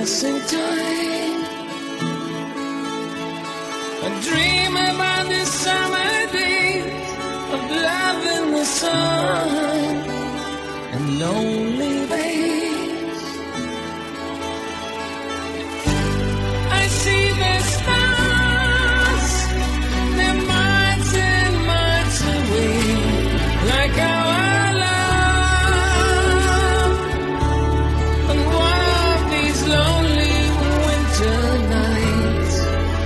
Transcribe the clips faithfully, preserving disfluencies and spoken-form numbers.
passing time. I dream about the summer days of love in the sun and lonely days. I see the stars, they're miles and miles away, like our love. And one of these lonely winter nights,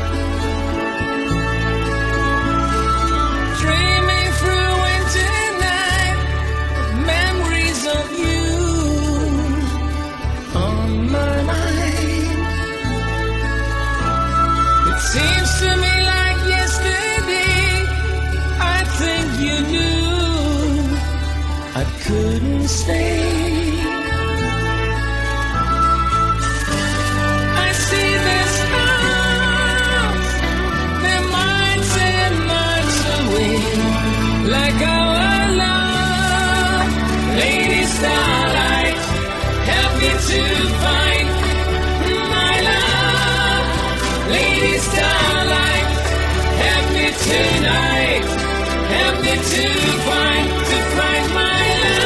dreaming through winter night, memories of you on my mind. It seems to me like yesterday, I think you knew I couldn't stay. I see the stars, they're miles and miles away, like our love. Lady Starlight, help me to find my love. Lady Starlight, help me tonight, help me to find, to find my love.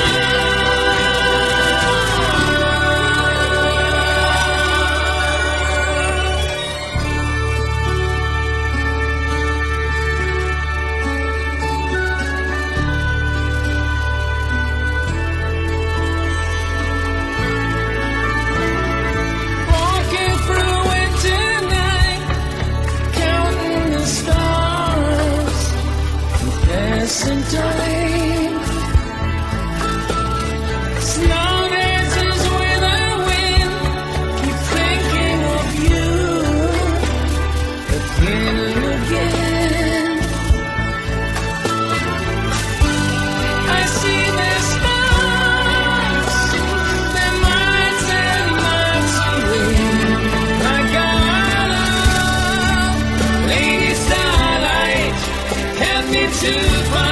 Walking through winter night, counting the stars, passing time. Snow dances with the wind, keep thinking of you again and again. I see the stars, they're miles and miles away, like our love. Lady Starlight, help me to find